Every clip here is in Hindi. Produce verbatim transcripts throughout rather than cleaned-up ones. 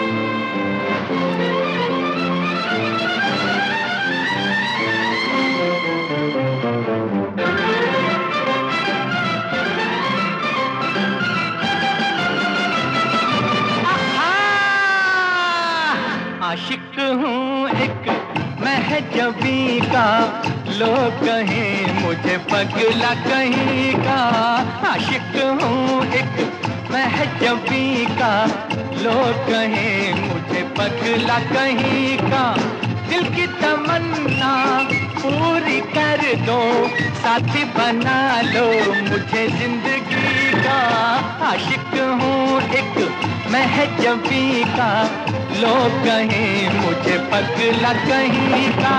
आशिक हूँ एक महजबी का, लोग कहें मुझे पगला कहीं का। आशिक हूँ एक महजबी का, लोग कहें मुझे पगला कहीं का। दिल की तमन्ना पूरी कर दो, साथी बना लो मुझे जिंदगी का। आशिक हूँ एक महजबी का, लोग कहें मुझे पगला कहीं का।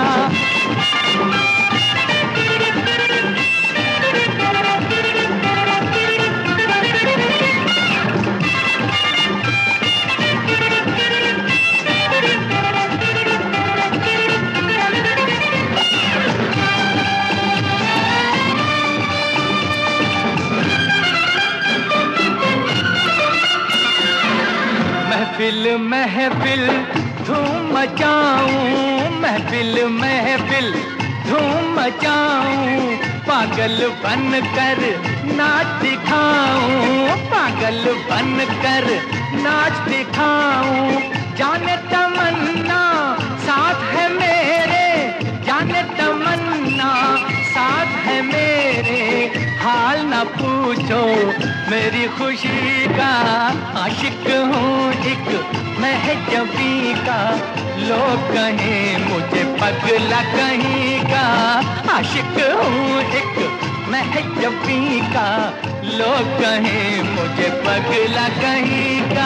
महफिल महफिल धूम मचाऊं, महफिल महफिल धूम मचाऊं। पागल बन कर नाच दिखाऊं, पागल बन कर नाच दिखाऊं। जाने तमन्ना साथ है मेरे, जाने तमन्ना साथ है मेरे। हाल न पूछो मेरी खुशी का। आशिक हूँ एक महजबी का, लोग कहें मुझे पगला कहीं का। आशिक हूँ एक महजबी का, लोग कहें मुझे पगला कहीं का।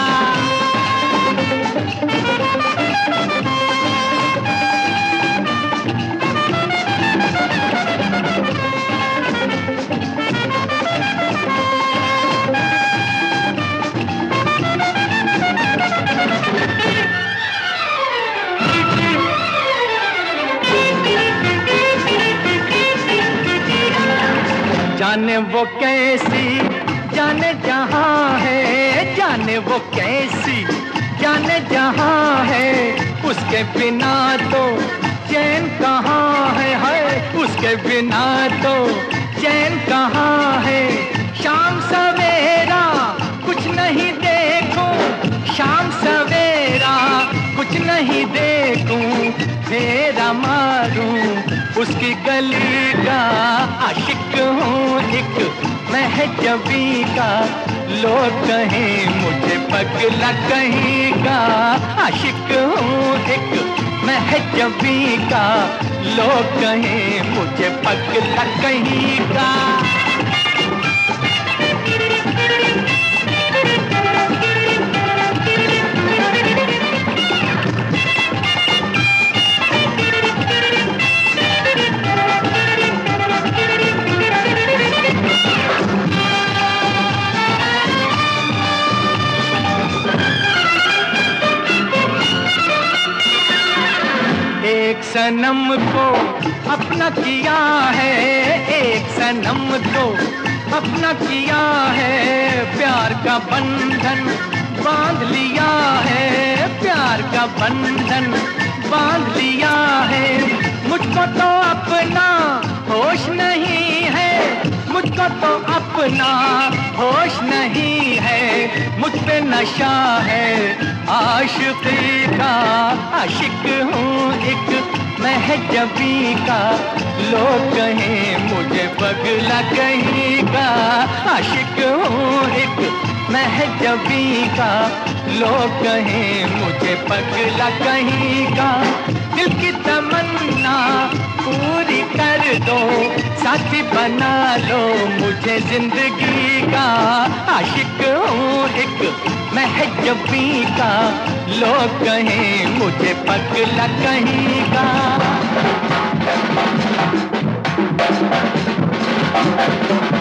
जाने वो कैसी जाने जहाँ है, जाने वो कैसी जाने जहाँ है। उसके बिना तो चैन कहाँ है, है उसके बिना तो चैन कहाँ है। शाम सवेरा कुछ नहीं देखूं, शाम सवेरा कुछ नहीं देखूं। फेरा मारूं उसकी गली का। आशिक हूँ एक महजबी का, लोग कहें मुझे पगला कहीं का। आशिक हूँ एक महजबी का, लोग कहें मुझे पगला कहीं का। एक सनम को अपना किया है, एक सनम को अपना किया है। प्यार का बंधन बांध लिया है, प्यार का बंधन बांध लिया है। मुझको तो अपना होश नहीं है, मुझको तो अपना होश नहीं है। मुझ पे नशा है आशिकी का। आशिक हूँ एक महजबी का, लोग कहें मुझे पगला कहीं का। आशिक हूँ एक महजबी का, लोग कहें मुझे पगला कहीं का। दिल की तमन्ना पूरी कर दो, साथी बना लो मुझे जिंदगी का। आशिक हूँ एक महजबी का, लोग कहें मुझे पगला कहीं का।